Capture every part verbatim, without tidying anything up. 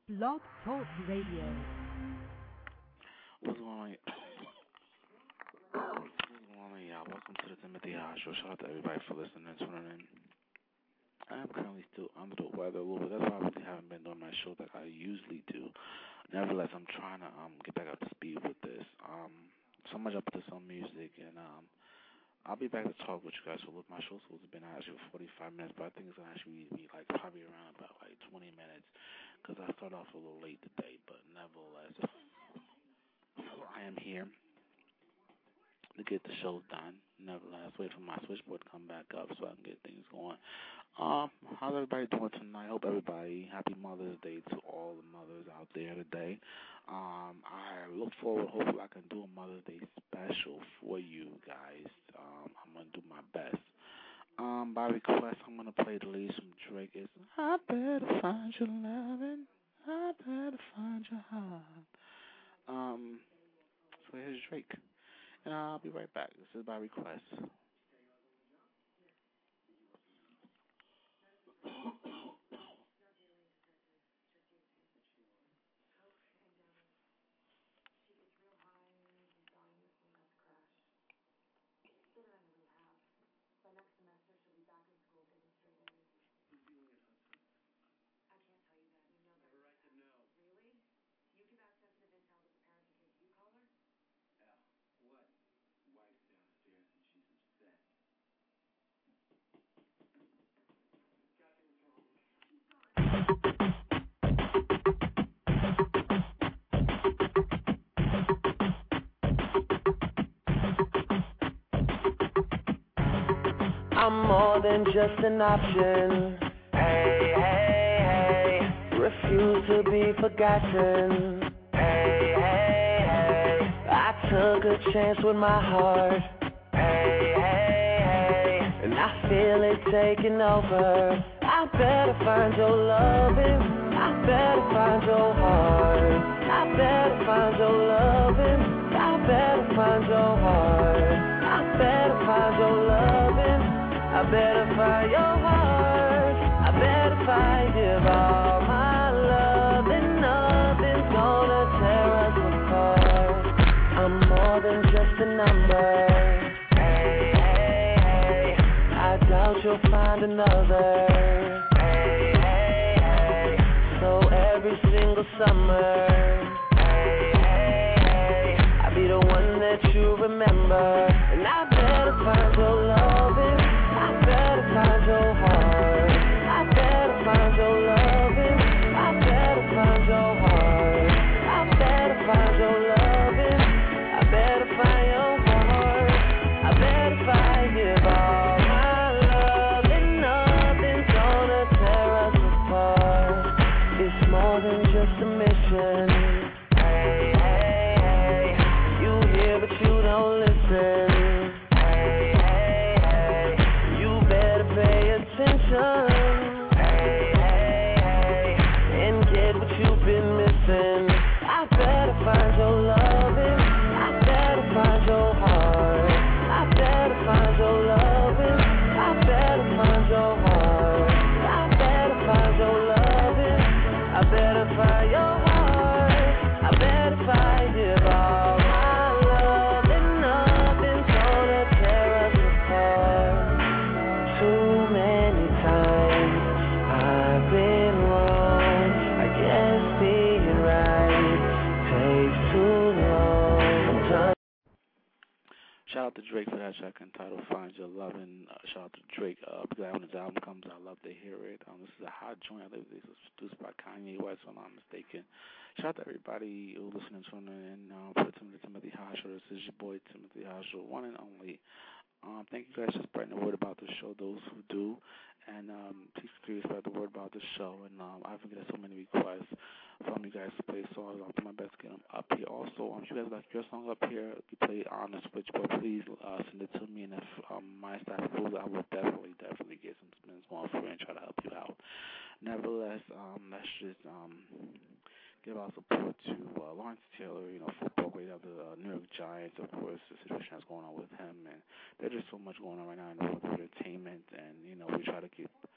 Blog Talk Radio. What's going on? What's going on, y'all? Welcome to the Timothy High Show. Shout out to everybody for listening and tuning in. I am currently still under the weather a little bit. That's why I really haven't been doing my show like I usually do. Nevertheless, I'm trying to um get back up to speed with this. Um, so much up to some music, and um, I'll be back to talk with you guys. So look, my show's supposed to have been actually for forty-five minutes, but I think it's gonna actually be like probably around about like twenty minutes because I started off a little late today. But nevertheless, I am here to get the show done. Nevertheless, wait for my switchboard to come back up so I can get things going. Um, how's everybody doing tonight? Hope everybody, happy Mother's Day to all the mothers out there today. Um, I look forward, hopefully I can do a Mother's Day special for you guys. Um, I'm going to do my best. Um, by request, I'm going to play the lead from Drake. It's, I better find your loving, I better find your heart. Um, so here's Drake. And I'll be right back. This is by request. I'm more than just an option. Hey, hey, hey. Refuse to be forgotten. Hey, hey, hey. I took a chance with my heart. Hey, hey, hey. And I feel it taking over. I better find your loving. I better find your heart. I better find your loving. I better find your heart. I better find your loving. I better find your heart. I better find give all my love, and nothing's gonna tear us apart. I'm more than just a number. Hey, hey, hey. I doubt you'll find another. Hey, hey, hey. So every single summer, hey, hey, hey. I'll be the one that you remember, and I better find your loving. I better find your heart. I better find your loving. I better find your heart. I better find your loving. I better find your heart. I better find give all my love, and nothing's gonna tear us apart. It's more than just a mission. Hey, hey, hey. You hear but you don't listen. Attention, hey, hey, hey, and get what you've been missing. I better find your loving. I better find your heart. I better find your loving. I better find your heart. I better find your loving. I better find your heart. I better find it all. My love, and nothing's gonna tear us apart. Too many times I've been wrong. I guess being right takes too long. Shout out to Drake for that track entitled Find Your Lovin'. Uh, shout out to Drake. Uh, because when his album comes, I love to hear it. Um, this is a hot joint. I believe this was produced by Kanye West, if I'm not mistaken. Shout out to everybody who listening to it. And uh, for Timothy, Timothy High Show, this is your boy Timothy High Show, one and only. Um, thank you guys for spreading the word about the show, those who do. And um, please continue to spread the word about the show. And um, I've been getting so many requests from you guys to play songs. I'll do my best to get them up here. Also, um, if you guys like your song up here, you play it on the switchboard, please uh, send it to me. And if um, my staff approves, I will definitely, definitely get some spins going for you and try to help you out. Nevertheless, um, let's just um, give our support to uh, Lawrence Taylor, you know, football great of the uh, New York Giants, of course, the situation that's going on with him. And there's just so much going on right now in the world of entertainment. And, you know, we try to keep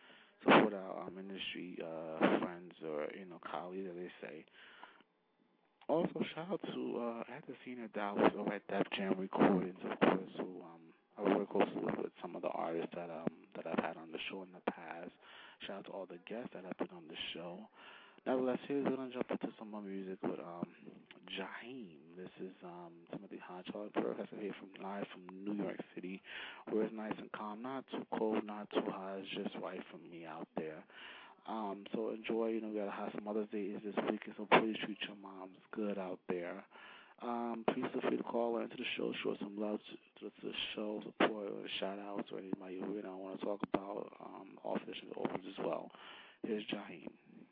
support our um, industry uh, friends or, you know, colleagues, as they say. Also, shout out to uh, at the Senior Dallas over at Def Jam Recordings, of course, who um, I work closely with, with some of the artists that um that I've had on the show in the past. Shout out to all the guests that have been on the show. Nevertheless, here's going to jump into some more music with um Jaheim. This is um Timothy Hodgson Professor here from live from New York City, where it's nice and calm, not too cold, not too hot, it's just right for me out there. Um, so enjoy, you know, we got how some Mother's Day is this weekend, so please treat your moms good out there. Um, please feel free to call into the show, show some love to, to the show, support, or shout outs, or anybody you know want to talk about, um, all fish and overs as well. Here's Jaheim.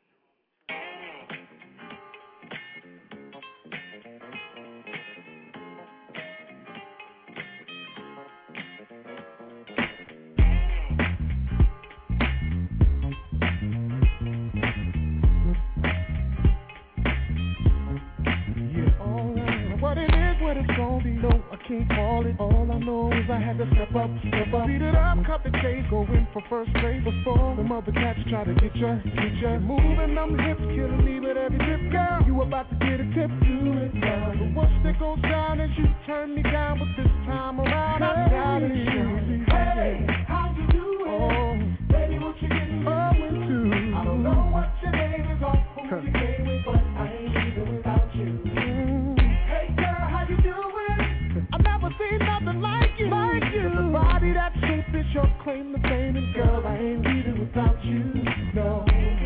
Can't call it. All I know is I had to step up, step up, beat it up, cut the case, go in for first place before the mother cats try to get ya, get ya. Moving them hips, killing me with every tip, girl. You about to get a tip, do it now. But what's that goes down as you turn me down, but this time around I got it. Hey, how you doing? Oh, baby, what you getting into? I don't know what your name is or who you came with, but I ain't leaving without you. Mm. Hey, girl, how you doing? Seen nothing like you, like you. The body that shape is your claim to fame, and girl, I ain't leaving without you. No.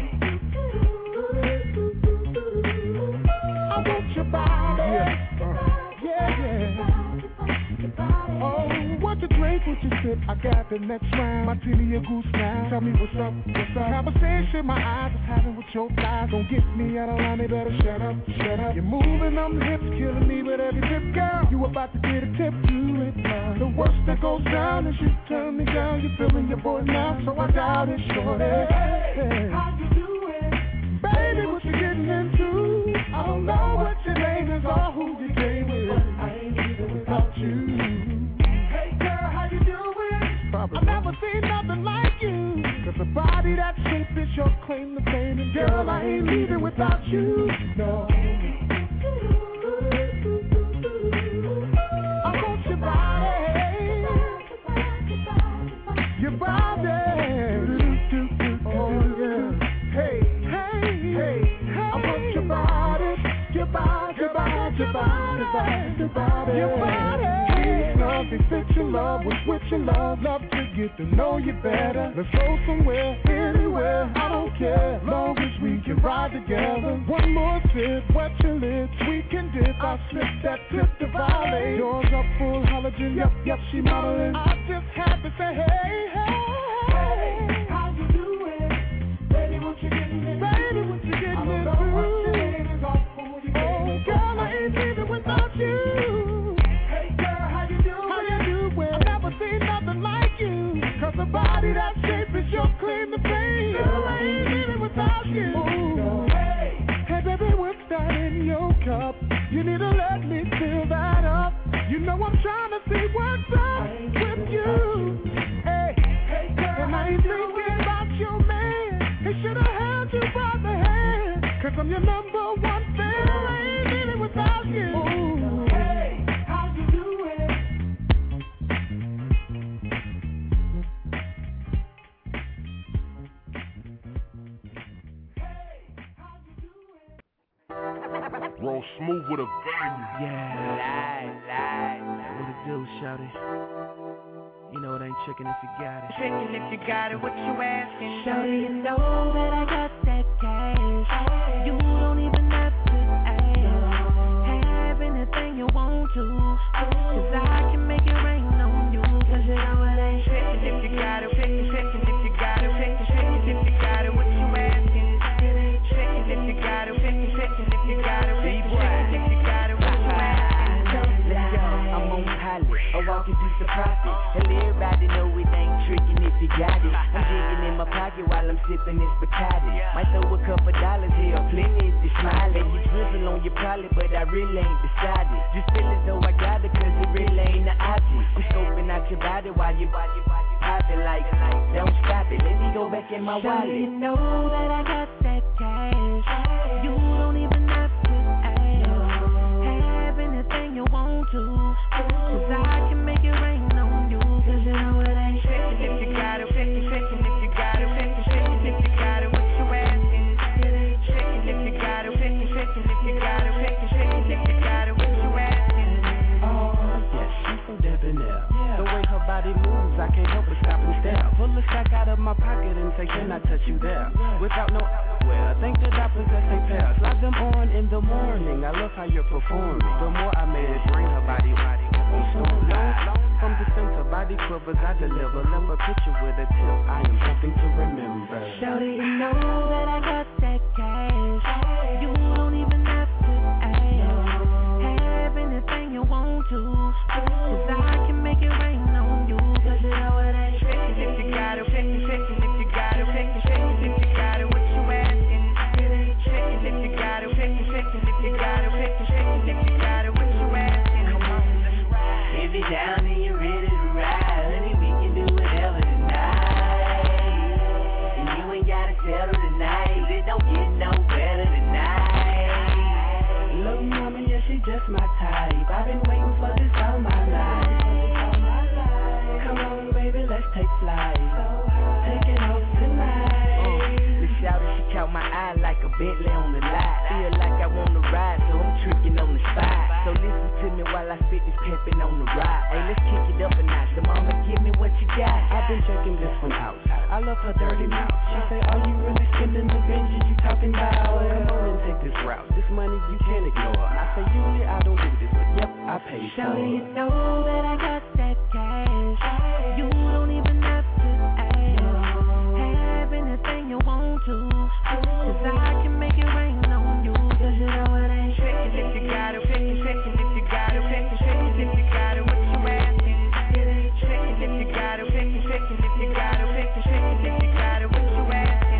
I want your body. Yeah, uh, yeah, yeah. Oh, what you drink, what you sip? I got the next round. Martini or goose now. Tell me what's up, what's up? Conversation my eyes is having with your thighs. Don't get me out of line, they better shut up, shut up. You're moving them hips, killing me with every tip, girl. You about to get a tip, do it now. The worst that goes down is you turn me down. You're feeling your boy now, so I doubt it, shorty. Hey, how you doing? Baby, what you getting into? I don't know what your name is or who you came with, but I ain't leaving without you. Hey girl, how you doing? Probably I've never seen nothing like you. Cause a body that shape is your claim to fame, and girl, I ain't leaving without you. No. I want your body. Your body. Oh yeah. Hey, hey, hey. I want your body. Your body, your body, your body, your body, your body. Your body. Love, they fit your love with what you love. Love to get to know you better. Let's go somewhere, anywhere, I don't care. Long as we can ride together. One more sip, wet your lips, we can dip. I slip that tip to violate. Doors up full halogen, yep, yep, she modeling. I just had to say, hey, hey, hey. How you doing? Baby, what you getting into? Baby, what you getting into? I don't know what your name is or who you came with. Oh, girl, I ain't leaving without you. See nothing like you. Cause a body that shape is your claim to fame. Girl, I ain't leaving without you. Ooh. Hey, hey baby, what's that in your cup? You need to let me fill that up. You know I'm trying to see what's up with you. Hey, hey girl, and I ain't thinking about your man. He should've held you by the hand. Cause I'm your number one fan. I ain't leaving without you. Ooh. Hey, how you doing? Roll smooth with a banger. Yeah, lie, lie, lie. What it do, shawty? You know it ain't chicken if you got it. Chicken if you got it, what you asking? Shawty, you know that I got that cash. You don't even have to ask. Have anything you want to. Cause I can make it rain on you. Cause you know it ain't chicken if you got it. Chicken, chicken if you got it. Chicken, chicken if you got it, what you asking? Chicken if you got it. Chicken, chicken if you got it. Chicken, chicken if you got it, what you asking? Let's go, I'm on pilot. I walk into the profit. And everybody know it ain't tricking if you got it. I'm digging in my pocket while I'm sipping this Bacardi. Might throw a couple dollars here, plenty if you smile. And you drizzle on your pilot, but I really ain't decided. Just feel as though I got it, cause it really ain't the object. I'm scoping out your body while you poppin' like, don't stop it, let me go back in my wallet. You know that I got that cash. You don't even have to ask. Have anything you want to, cause I can make it rain on you. Cause you know it ain't shaking if you got it, shaking, shaking if you got it, shaking, shaking if you got it, what you asking? Shaking if you got it, shaking, shaking if you got it, shaking, shaking if you got it, what you asking? Oh, yes, she's so debonair. The way her body moves, I can't help but stop and stare. Pull a sack out of my pocket and say, can I touch you there? Without no well, think that I possess a pair. Slide them on in the morning. I love how you're performing. The more I manage, bring her body, body on storm line. From the center, body quivers, I deliver. Love a picture with a tip. I am something to remember. Shawty, you know that I got that cash. You don't even have to ask. Have anything you want to, cause I can make it rain on you. Cause you know it ain't shaking if you got it, shaking, shaking if you got it, shaking, shaking if you got it, what you asking? Shaking if you got it, shaking, shaking if you got it, shaking, shaking if you got it, what you asking? Come on, let's ride. If you're down and you're ready to ride, honey, we can do whatever tonight. And you ain't gotta settle tonight, it don't get no better tonight. Little mama, yeah, she just my type. I've been waiting for this all my life. Come on, baby, let's take flight. Take it off tonight. Uh, the shouter, she caught my eye like a Bentley on the lot. Feel like I wanna ride, so I'm tricking on the spot. So listen to me while I spit this pimpin' on the ride. Hey, let's kick it up a notch. The mama, give me what you got. I've been checking this one out. I love her dirty mouth. She say, are you really spending the Benji you talking about? Well, come on and take this route. This money you can't ignore. I say usually I don't do this, but yep, I pay for it. Shawty, you know that I got that cash. You don't even have to ask. Have anything you want to, cause I can make it rain on you. Cause you know it ain't shaking if you got it, shaking, shaking if you got it, shaking, shaking if you got it, what you asking? Shaking if you got it, shaking, shaking if you got it, shaking, shaking if you got it, what you asking?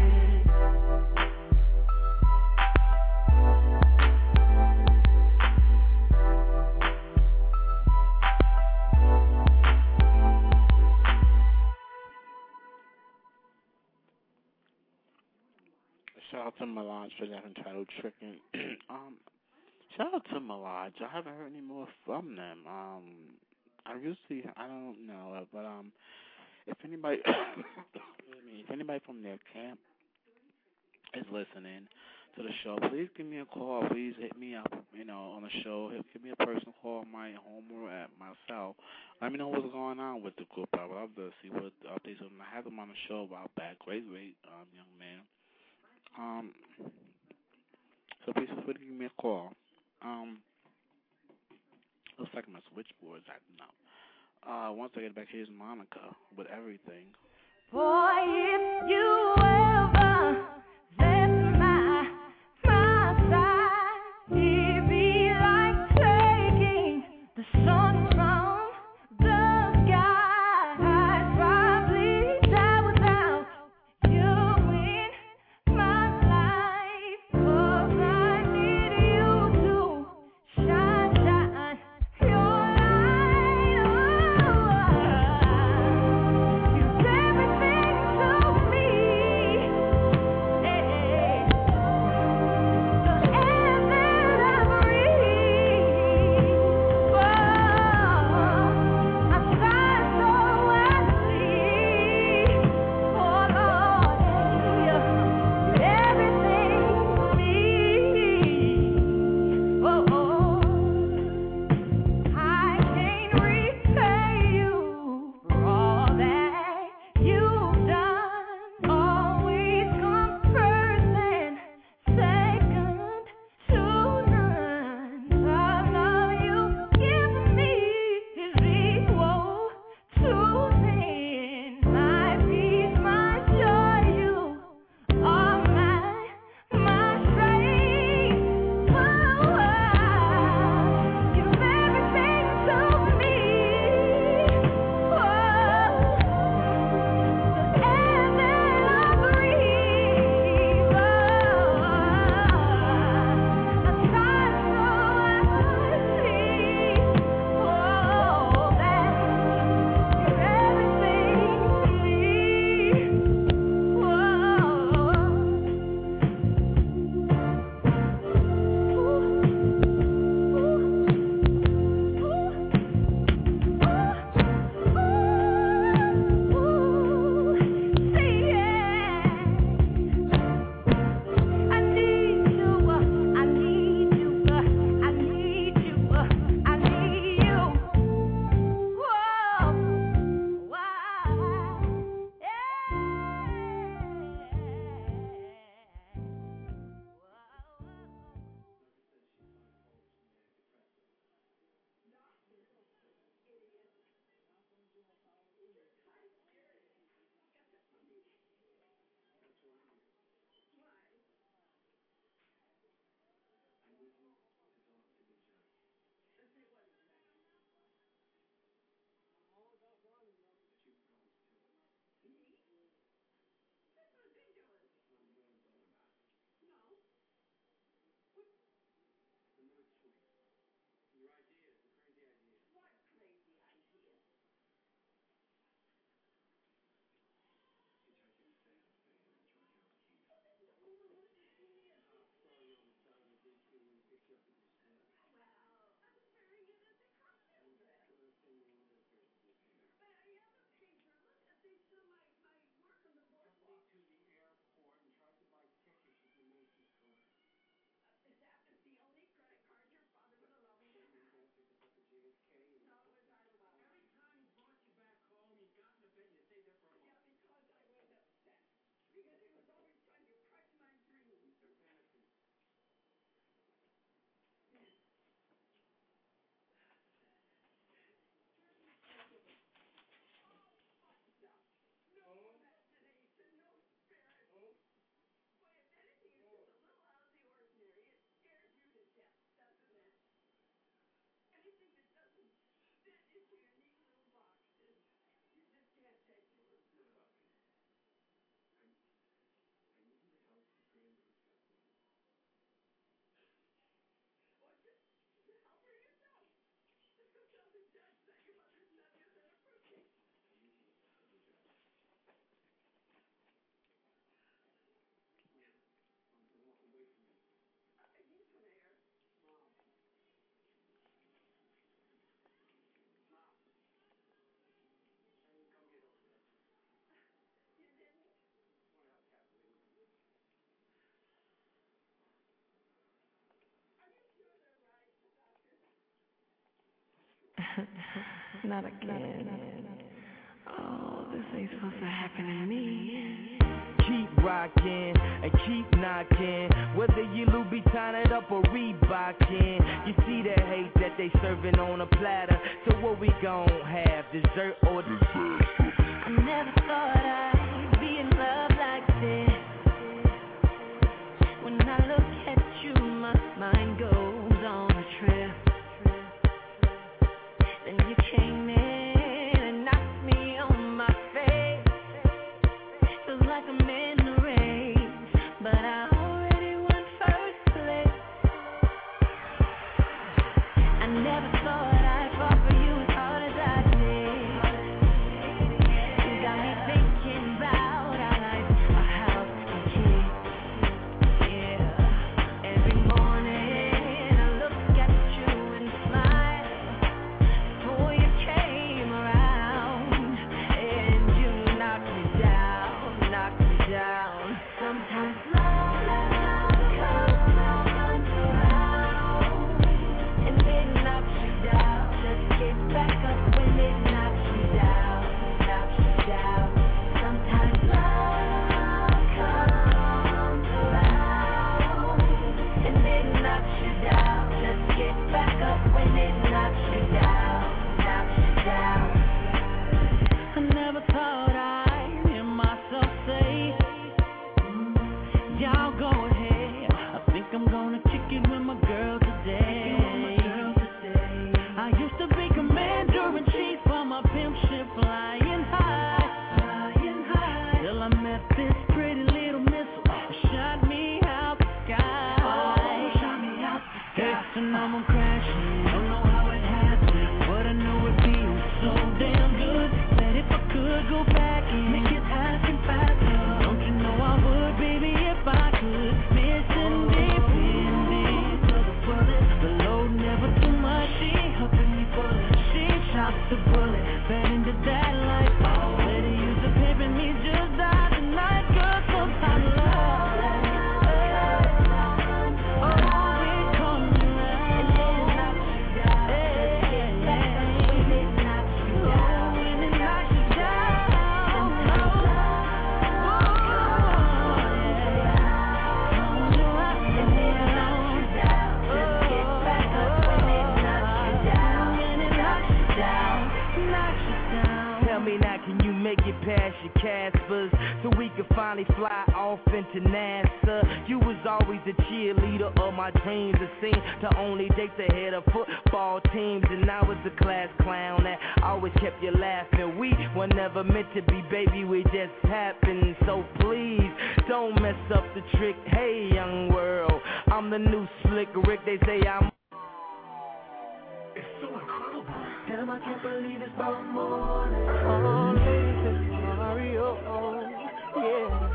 Shout out to Melange for that entitled Trickin'. um, shout out to Melange. I haven't heard any more from them. Um, I usually, I don't know, uh, but um, if anybody, excuse me, if anybody from their camp is listening to the show, please give me a call. Please hit me up, you know, on the show. Give me a personal call on my home or at my cell. Let me know what's going on with the group. I would love to see what the updates are. I had them on the show a while back. Great, great um, young man. Um, so please feel free to give me a call. Um, looks like my switchboard's acting up. Uh, once I get back, here's Monica with Everything. Boy, if you ever left my, my side, it'd be like taking the sun from the sky. I'd probably die without you in my life, 'cause I need you to shine, shine your light. Oh, you're everything to me. Not again. Oh, this ain't supposed to happen to me. Keep rockin' and keep knockin'. Whether you Louboutin it up or Reebokin, you see the hate that they serving on a platter. So what we gon' have, dessert or dessert? I never thought I'd be in love like this. When I look at you, my mind goes on a trip. Then you came in and knocked me on my face. Feels like I'm in the race, but I already won first place. I never thought I'd fall for you as hard as I did. You got me thinking about our life, our house, our kids. Yeah, every morning I look at you and smile. Before you came around, and you knocked me down, knocked me down. Sometimes love comes around, and it knocks you down. Just get back up when it knocks you down, knocks you down. Sometimes love comes around, and it knocks you down. Just get back up when it knocks you down, knocks you down. I never thought I'd hear myself say, y'all go ahead. I think I'm gonna kick it with my girl today. I used to be commander in chief for my pimp ship flying high, flying high. Till I met this pretty little missile, shot me out the sky. Oh, shot me out the sky. Yes, and now I'm crashing. Don't know how it happened, but I know it feels so damn good. That if I could go back and make it happen faster, don't you know I would, baby, if I could. Missing depending to the bullet, the load never too much. She helping me pull it, she shot the bullet, fed into that life. Oh, let her use the pimpin' me just die tonight, girl. Sometimes love, oh, it comes around, hey, when it knocks you down, when it knocks you down, oh, comes around, and it knocks you down. Just get back up when it knocks you down, when it knocks you down, knocks you down. Tell me now, can you make it past your Caspers so we can finally fly off into NASA? You was always the cheerleader of my dreams. It seemed to only date the head of football teams, and I was the class clown that always kept you laughing. We were never meant to be, baby, we just happened. So please don't mess up the trick. Hey, young world, I'm the new slick Rick. They say I'm. It's so incredible. Damn, I can't believe it's about morning. Oh, this Mario, yeah.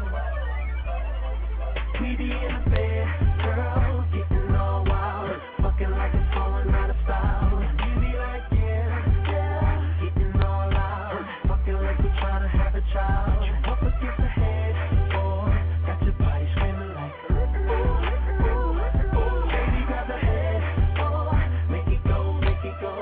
We be in the bed, girl, getting all wild, fucking like it's falling out of style. You be like, yeah, yeah, getting all loud, fucking like we trying to have a child. Up against the head, boy, got your body screaming like, ooh, ooh, ooh. Baby, grab the head, boy, make it go, make it go.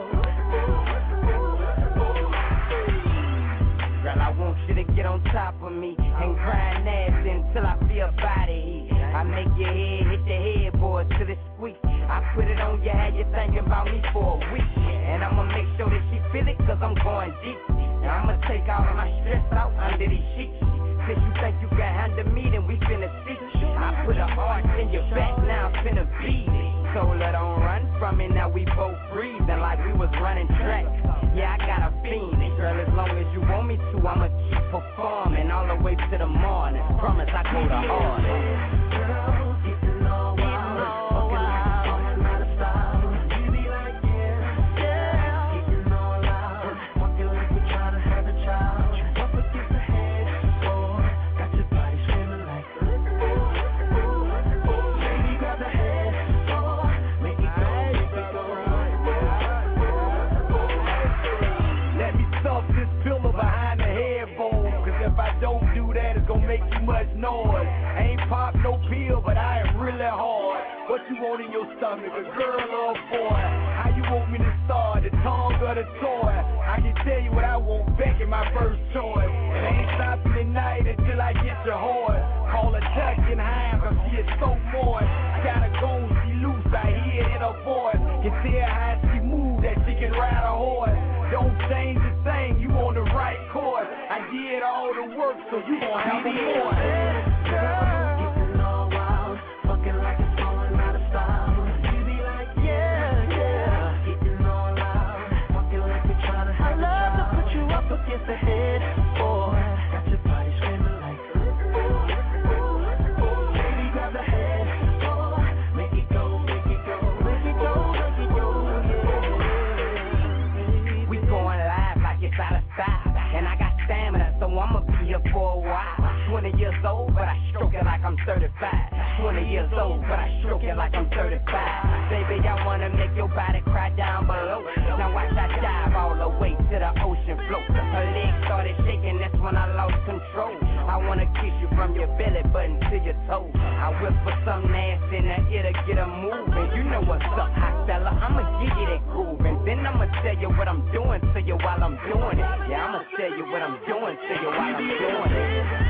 Girl, I want you to get on top of me and grind ass until I feel body heat. I make your head hit the headboard till it squeaks. I put it on you, had you thinking about me for a week. And I'ma make sure that she feel it, cause I'm going deep. And I'ma take all of my stress out under these sheets. Since you think you can handle me, then we finna see. I put a heart in your back, now I'm finna beat it. So let on run from it, now we both breathing like we was running track. Yeah, I got a fiend, girl, as long as you want me to, I'ma keep performing all the way to the morning. Promise I go the hardest. Girl, getting all wild, fucking like it's falling out of style. You be like, yeah, yeah, getting all loud, fucking like we trying to have a child. Up against the head, boy, got your body screaming like, ooh, ooh, ooh. Baby, grab the head, boy, make it go, make it go. Let me stuff this pillow behind the headboard, cause if I don't do that, it's gonna make too much noise. I ain't pop no pill, but I am really hard. What you want in your stomach, a girl or a boy? How you want me to start, the tongue or the toy. I can tell you what I want back in my first choice. It ain't stopping tonight until I get your horse. Call her tucking high, cause she is so moist. I gotta go, she loose, I hear it in her voice. Can tell how she move, that she can ride a horse. Don't change the thing, you on the right course. I did all the work, so you gon' have the more. Girl, getting all wild, fucking like it's falling out of style. You be like, yeah, yeah, getting all loud, fucking like we're trying to have a child. I love to put you up against the head, boy. Got your body screaming like, ooh, ooh, ooh, ooh. Baby, grab the head, boy. Make it go, make it go, make it go, make it go, yeah. We going live like it's out of style, and I got stamina, so I'ma be here for a while. twenty years old, but I stroke it like I'm thirty-five. twenty years old, but I stroke it like I'm thirty-five. Baby, I wanna make your body cry down below. Now watch I dive all the way to the ocean floor. Her legs started shaking, that's when I lost control. I wanna kiss you from your belly button to your toes. I whip for some nasty in the ear to get her moving. You know what's up, hot fella, I'ma give you that groove. And then I'ma tell you what I'm doing to you while I'm doing it. Yeah, I'ma tell you what I'm doing to you while I'm doing it.